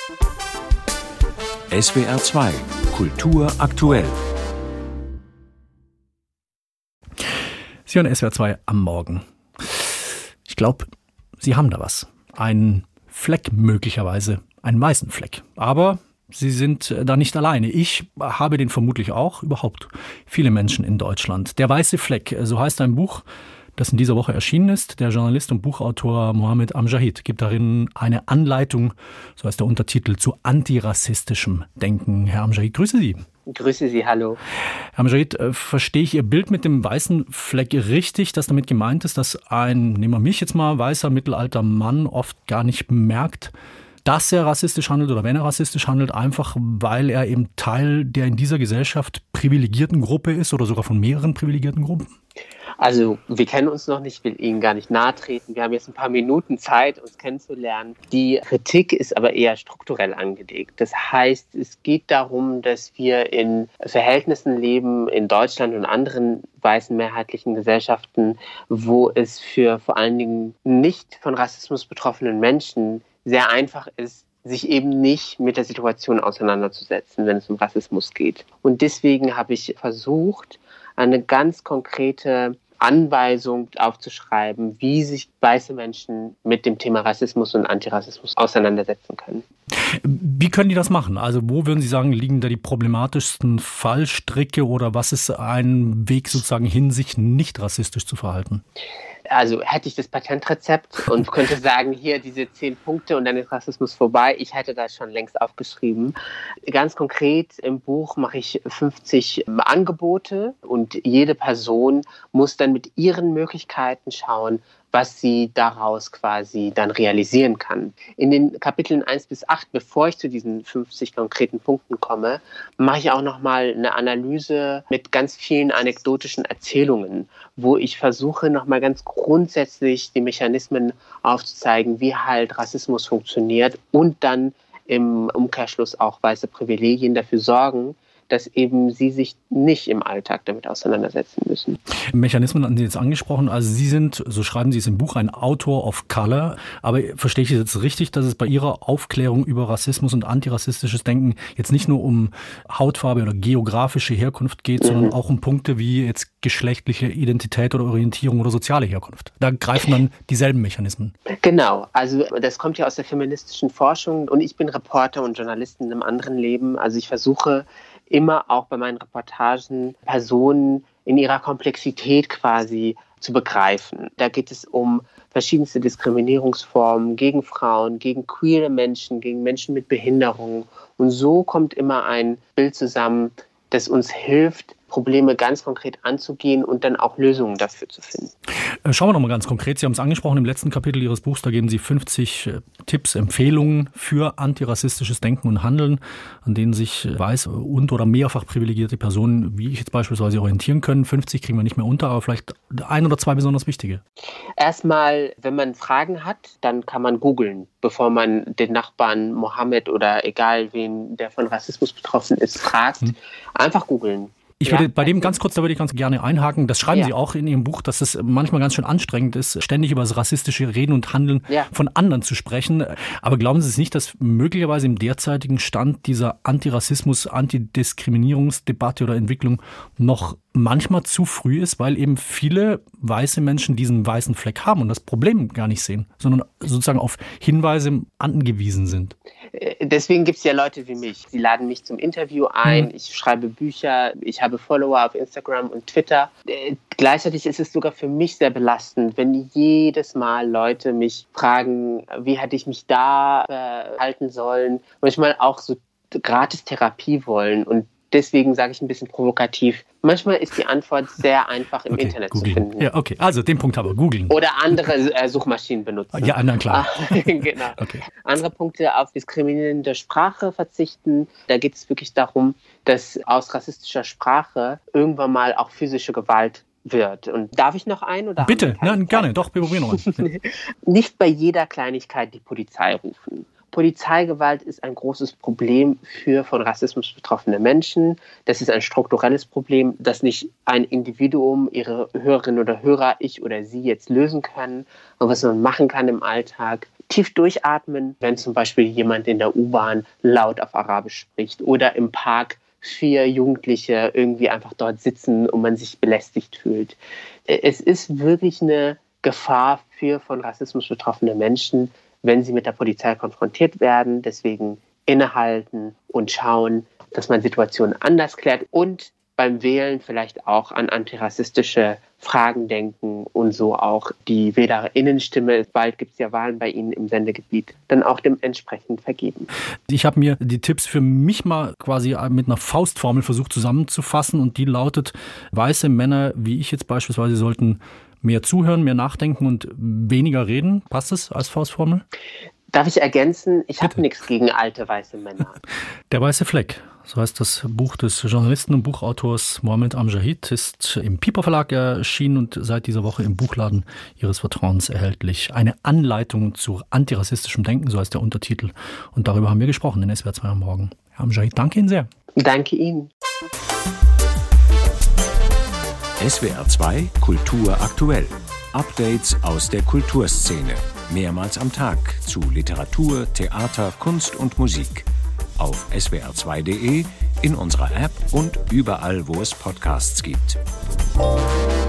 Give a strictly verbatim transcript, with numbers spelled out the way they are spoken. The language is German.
S W R zwei Kultur aktuell. Sie hören S W R zwei am Morgen. Ich glaube, Sie haben da was. Ein Fleck möglicherweise, einen weißen Fleck. Aber Sie sind da nicht alleine. Ich habe den vermutlich auch, überhaupt viele Menschen in Deutschland. Der weiße Fleck, so heißt ein Buch, das in dieser Woche erschienen ist. Der Journalist und Buchautor Mohammed Amjahid gibt darin eine Anleitung, so heißt der Untertitel, zu antirassistischem Denken. Herr Amjahid, grüße Sie. Grüße Sie, hallo. Herr Amjahid, verstehe ich Ihr Bild mit dem weißen Fleck richtig, dass damit gemeint ist, dass ein, nehmen wir mich jetzt mal, weißer mittelalter Mann oft gar nicht merkt, dass er rassistisch handelt oder wenn er rassistisch handelt, einfach weil er eben Teil der in dieser Gesellschaft privilegierten Gruppe ist oder sogar von mehreren privilegierten Gruppen? Also wir kennen uns noch nicht, ich will Ihnen gar nicht nahe treten. Wir haben jetzt ein paar Minuten Zeit, uns kennenzulernen. Die Kritik ist aber eher strukturell angelegt. Das heißt, es geht darum, dass wir in Verhältnissen leben, in Deutschland und anderen weißen mehrheitlichen Gesellschaften, wo es für vor allen Dingen nicht von Rassismus betroffenen Menschen sehr einfach ist, sich eben nicht mit der Situation auseinanderzusetzen, wenn es um Rassismus geht. Und deswegen habe ich versucht, eine ganz konkrete Anweisung aufzuschreiben, wie sich weiße Menschen mit dem Thema Rassismus und Antirassismus auseinandersetzen können. Wie können die das machen? Also wo würden Sie sagen, liegen da die problematischsten Fallstricke oder was ist ein Weg sozusagen hin, sich nicht rassistisch zu verhalten? Also hätte ich das Patentrezept und könnte sagen, hier diese zehn Punkte und dann ist Rassismus vorbei. Ich hätte das schon längst aufgeschrieben. Ganz konkret im Buch mache ich fünfzig Angebote und jede Person muss dann mit ihren Möglichkeiten schauen, was sie daraus quasi dann realisieren kann. In den Kapiteln eins bis acht, bevor ich zu diesen fünfzig konkreten Punkten komme, mache ich auch nochmal eine Analyse mit ganz vielen anekdotischen Erzählungen, wo ich versuche, nochmal ganz grundsätzlich die Mechanismen aufzuzeigen, wie halt Rassismus funktioniert und dann im Umkehrschluss auch weiße Privilegien dafür sorgen, dass eben sie sich nicht im Alltag damit auseinandersetzen müssen. Mechanismen hatten Sie jetzt angesprochen. Also Sie sind, so schreiben Sie es im Buch, ein Autor of Color. Aber verstehe ich jetzt richtig, dass es bei Ihrer Aufklärung über Rassismus und antirassistisches Denken jetzt nicht nur um Hautfarbe oder geografische Herkunft geht, mhm. sondern auch um Punkte wie jetzt geschlechtliche Identität oder Orientierung oder soziale Herkunft? Da greifen dann dieselben Mechanismen. Genau. Also das kommt ja aus der feministischen Forschung und ich bin Reporter und Journalist in einem anderen Leben. Also ich versuche immer auch bei meinen Reportagen Personen in ihrer Komplexität quasi zu begreifen. Da geht es um verschiedenste Diskriminierungsformen gegen Frauen, gegen queere Menschen, gegen Menschen mit Behinderungen. Und so kommt immer ein Bild zusammen, das uns hilft, Probleme ganz konkret anzugehen und dann auch Lösungen dafür zu finden. Schauen wir noch mal ganz konkret. Sie haben es angesprochen im letzten Kapitel Ihres Buchs, da geben Sie fünfzig Tipps, Empfehlungen für antirassistisches Denken und Handeln, an denen sich weiß- und oder mehrfach privilegierte Personen, wie ich jetzt beispielsweise, orientieren können. fünfzig kriegen wir nicht mehr unter, aber vielleicht ein oder zwei besonders wichtige. Erstmal, wenn man Fragen hat, dann kann man googeln, bevor man den Nachbarn Mohammed oder egal wen, der von Rassismus betroffen ist, fragt. Hm. Einfach googeln. Ich würde ja, bei dem ganz kurz, da würde ich ganz gerne einhaken. Das schreiben ja. Sie auch in Ihrem Buch, dass es manchmal ganz schön anstrengend ist, ständig über das rassistische Reden und Handeln ja. von anderen zu sprechen. Aber glauben Sie es nicht, dass möglicherweise im derzeitigen Stand dieser Antirassismus, Antidiskriminierungsdebatte oder Entwicklung noch manchmal zu früh ist, weil eben viele weiße Menschen diesen weißen Fleck haben und das Problem gar nicht sehen, sondern sozusagen auf Hinweise angewiesen sind? Deswegen gibt es ja Leute wie mich. Sie laden mich zum Interview ein, ich schreibe Bücher, ich habe Follower auf Instagram und Twitter. Äh, gleichzeitig ist es sogar für mich sehr belastend, wenn jedes Mal Leute mich fragen, wie hätte ich mich da verhalten sollen, manchmal auch so gratis Therapie wollen und deswegen sage ich ein bisschen provokativ, manchmal ist die Antwort sehr einfach im okay, Internet Googlen. zu finden. Ja, okay, also den Punkt haben wir, googeln. Oder andere äh, Suchmaschinen benutzen. Ja, na klar. Genau. Okay. Andere Punkte, auf diskriminierende Sprache verzichten. Da geht es wirklich darum, dass aus rassistischer Sprache irgendwann mal auch physische Gewalt wird. Und darf ich noch ein? Oder bitte, nein, gerne, doch, wir probieren noch mal. Nicht bei jeder Kleinigkeit die Polizei rufen. Polizeigewalt ist ein großes Problem für von Rassismus betroffene Menschen. Das ist ein strukturelles Problem, das nicht ein Individuum, ihre Hörerinnen oder Hörer, ich oder sie jetzt lösen können. Und was man machen kann im Alltag, tief durchatmen, wenn zum Beispiel jemand in der U-Bahn laut auf Arabisch spricht oder im Park vier Jugendliche irgendwie einfach dort sitzen und man sich belästigt fühlt. Es ist wirklich eine Gefahr für von Rassismus betroffene Menschen, wenn sie mit der Polizei konfrontiert werden. Deswegen innehalten und schauen, dass man Situationen anders klärt und beim Wählen vielleicht auch an antirassistische Fragen denken und so auch die WählerInnenstimme, bald gibt es ja Wahlen bei Ihnen im Sendegebiet, dann auch dementsprechend vergeben. Ich habe mir die Tipps für mich mal quasi mit einer Faustformel versucht zusammenzufassen und die lautet, weiße Männer wie ich jetzt beispielsweise sollten mehr zuhören, mehr nachdenken und weniger reden. Passt das als Faustformel? Darf ich ergänzen? Ich habe nichts gegen alte weiße Männer. Der weiße Fleck, so heißt das Buch des Journalisten und Buchautors Mohamed Amjahid, ist im Piper Verlag erschienen und seit dieser Woche im Buchladen Ihres Vertrauens erhältlich. Eine Anleitung zu antirassistischem Denken, so heißt der Untertitel. Und darüber haben wir gesprochen in S W R zwei am Morgen. Herr Amjahid, danke Ihnen sehr. Danke Ihnen. S W R zwei Kultur aktuell. Updates aus der Kulturszene. Mehrmals am Tag zu Literatur, Theater, Kunst und Musik. Auf S W R zwei Punkt de, in unserer App und überall, wo es Podcasts gibt.